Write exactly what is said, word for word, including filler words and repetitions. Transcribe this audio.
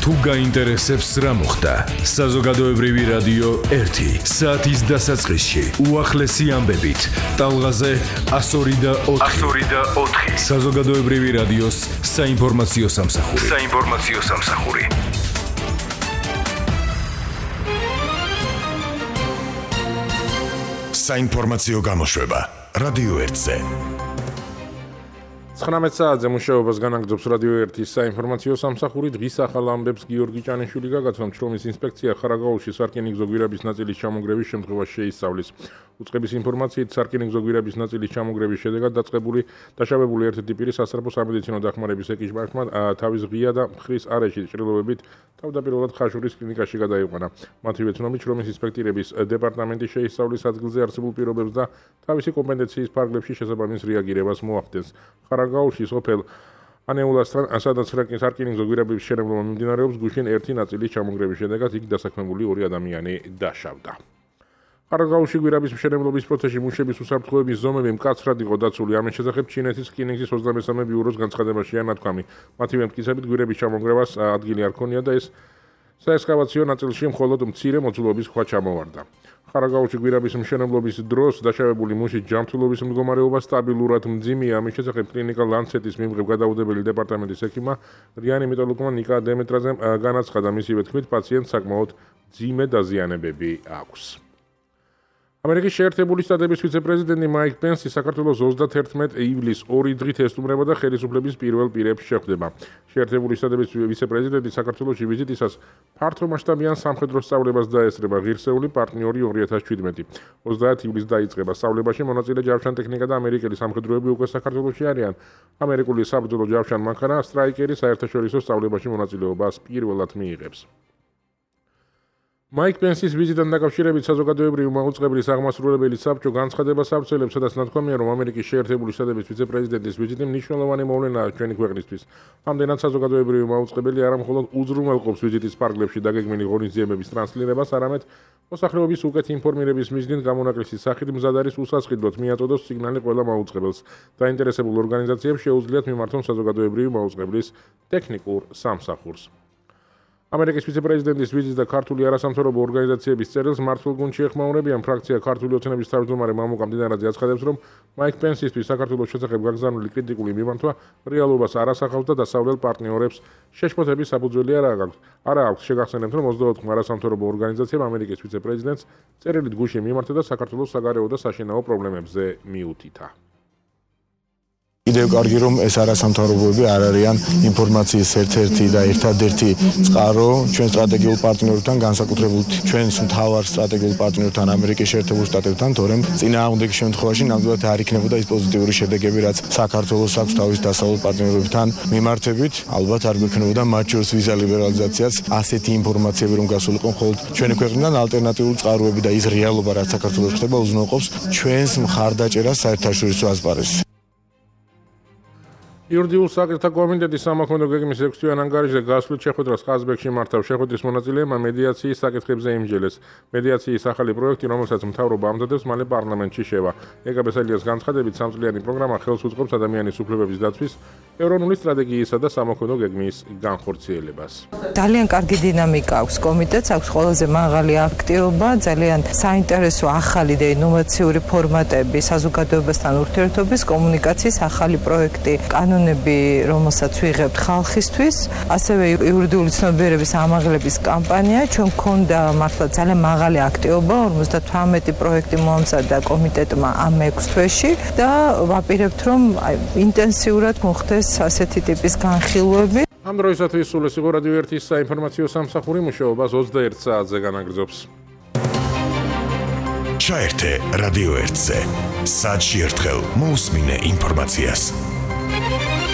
თუ გაინტერესებს რა მოხდა, საზოგადოებრივი რადიო ერთი საათის დასაწყისში უახლესი ამბებით, ტალღაზე one oh four. საზოგადოებრივი რადიოს საინფორმაციო სამსახური. საინფორმაციო სამსახური. საინფორმაციო გამოშვება რადიო ერთზე. ცხრამეტ საათზე მუშაობას განაგრძობს რადიო ერთის საინფორმაციო სამსახური. დღის ახალ ამბებს გიორგი ჭანიშვილი გაგაცნობთ, შრომის ინსპექცია ხარაგაულში სარკინიგზო გვირაბის ნაწილის ჩამოგრევის შემთხვევას შეისწავლის. უწყების ინფორმაციით სარკინიგზო გვირაბის ნაწილის ჩამოგრევის შედეგად დაწყებული დაშავებული ერთ-ერთი პირი სასწრაფო სამედიცინო დახმარების ეკიპაჟმა თავის ღია და მხრის არეში ჭრილობებით თავდაპირველად ხაშურის კლინიკაში გადაიყვანა. მათივე ცნობით შრომის ინსპექტირების დეპარტამენტი შეისწავლის ადგილზე არსებულ პირობებს და თავისი კომპეტენციის ფარგლებში შესაბამის რეაგირებას მოახდენს. ხარაგაულში სოფელ ანეულასთან, სადაც სარკინიგზო გვირაბის შენებლობა მიმდინარეობს, გუშინ ერთი ნაწილის ჩამოგრევის შედეგად იქ დასაქმებული ორი ადამიანი დაშავდა. ხარაგაულში გვირაბის მშენებლობის პროცესში მუშების უსაფრთხოების ზომები მკაცრად იყო დაცული. ამის შესახებ ჩინეთის რკინიგზის ოცდამესამე ბიუროს განცხადებაშია ნათქვამი. მათივე მტკიცებით გვირაბის ჩამოგრევას ადგილი არ ჰქონია და ეს საესკავაციო ნაწილში მხოლოდ მცირე მოცულობის ქვა ჩამოვარდა. ხარაგაულში გვირაბის მშენებლობის დროს დაშავებული მუშის ჯანმრთელობის მდგომარეობა სტაბილურად მძიმეა. ამის შესახებ კლინიკა ლანცეტის მიმღებ გადაუდებელი დეპარტამენტის ექიმმა რეანიმატოლოგმა ნიკა დემეტრაძემ განაცხადა, მისივე თქმით, პაციენტს საკმაოდ მძიმე დაზიანებები აქვს. ამერიკის შეერთებული შტატების ვიცე-პრეზიდენტი მაიკ პენსი საქართველოს ოცდაათერთმეტ ივლისს ორი დღით ესტუმრება და ხელისუფლების პირველ პირებს შეხვდება. შეერთებული შტატების ვიცე-პრეზიდენტი საქართველოში ვიზიტისას ფართომასშტაბიან სამხედრო სწავლებას დაესწრება. ღირსეული პარტნიორი ორი ათას შვიდმეტი. ოცდაათი ივლისს დაიწყება სწავლებაში. მონაწილე ჯავშანტექნიკა და ამერიკელი სამხედროები უკვე საქართველოში არიან. ამერიკული საბრძოლო ჯავშანმანქანა სტრაიკერი საერთაშორისო სწავლებაში მონაწილეობას პირველად მიიღებს. მაიკ პენსის ვიზიტთან დაკავშირებით საზოგადოებრივი მაუწყებლის აღმასრულებელი საბჭო განცხადებას ავრცელებს, სადაც ნათქვამია, რომ ამერიკის შეერთებული შტატების ვიცე-პრეზიდენტის ვიზიტი მნიშვნელოვანი მოვლენაა ჩვენი ქვეყნისთვის. ამდენად საზოგადოებრივი მაუწყებელი არა მხოლოდ უზრუნველყოფს ვიზიტის ფარგლებში დაგეგმილი ღონისძიებების ტრანსლირებას, არამედ მოსახლეობის უკეთ ინფორმირების მიზნით გამონაკლისის სახით მზად არის უსასყიდლოდ მიაწოდოს სიგნალი ყველა მაუწყებელს. დაინტერესებულ ორგანიზაციებს შეუძლიათ მიმართონ საზოგადოებრივი მაუწყებლის ტექნიკურ სამსახურს. ამერიკის ვიცე-პრეზიდენტის ვიზიტს და ქართული არასამთავრობო ორგანიზაციების წერილს მმართველგუნდში ეხმაურებიან. ფრაქცია ქართული ოცნების თავმჯდომარე მამუკა მდიდარაძე აცხადებს, რომ მაიკ პენსისთვის საქართველოს შესახებ გაგზავნილი კრიტიკული მიმართვა რეალობას არ ასახავს და დასავლელ პარტნიორებს შეშფოთების საფუძველი არ აქვს. არა აქვს. შეგახსენებთ, რომ ოცდაოთხ არასამთავრობო ორგანიზაციამ ამერიკის ვიცე-პრეზიდენტს წერილით გუშინ მიმართა და საქართველოს საგარეო და საშინაო პრობლემებზე მიუთითა. კიდევ კარგი რომ ეს არასამთავრობოები არ არიან ინფორმაციის ერთ-ერთი და ერთადერთი წყარო ჩვენ სტრატეგიულ პარტნიორებთან, განსაკუთრებით ჩვენს მთავარ სტრატეგიულ პარტნიორთან ამერიკის შეერთებულ შტატებთან, თორემ წინააღმდეგ შემთხვევაში ნამდვილად არ იქნებოდა ის პოზიტიური შედეგები, რაც საქართველოს აქვს თავის დასავლელ პარტნიორებთან მიმართებით. ალბათ არ გვექნებოდა მათ შორის ვიზა ლიბერალიზაციაც ასეთი ინფორმაციები რომ გასულიყო მხოლოდ ჩვენი ქვეყნიდან ალტერნატიული წყაროები და ის რეალობა, რაც საქართველოს ხდება, უზრუნველყოფს ჩვენს მხარდაჭერას საერთაშორისო ასპარეზზე. იურიდიულ საკითხთა კომიტეტის სამოქმედო გეგმის ექვსთვიანი ანგარიშზე გასვლით შეხვედრას ყაზბეგში მართავს. შეხვედრის მონაწილეებმა მედიაციის საკითხებზე იმსჯელეს. მედიაციის ახალი პროექტი, რომელსაც მთავრობა ამზადებს, მალე პარლამენტში შევა. ეკა ბესალიას განცხადებით, სამწლიანი პროგრამა ხელს უწყობს ადამიანის უფლებების დაცვის, ეროვნული სტრატეგიისა და სამოქმედო გეგმის განხორციელებას. ძალიან კარგი დინამიკა აქვს კომიტეტს, აქვს ყველაზე მაღალი აქტივობა, ძალიან საინტერესო ახალი და ინოვაციური ფორმატები საზოგადოებასთან ურთიერთობის, კომუნიკაციის ახალი პროექტი, კანონები, რომელსაც ვიღებთ ხალხისთვის, ასევე იურიდიული ცნობიერების ამაღლების კამპანია. ჩვენ გქონდა მართლა ძალიან მაღალი აქტივობა, ორმოცდათვრამეტი პროექტი მოამზადა კომიტეტმა ამ ექვს თვეში და ვაპირებთ, რომ ინტენსიურად მოხდეს ასეთი ტიპის განხილვები. ამ დროისათვის სულ ეს იყო რადიო ერთის საინფორმაციო სამსახური. მუშაობას ოცდაერთ საათზე განაგრძობს. ჩაერთე რადიო ერთზე. საათში ერთხელ მოусმინე ინფორმაციას.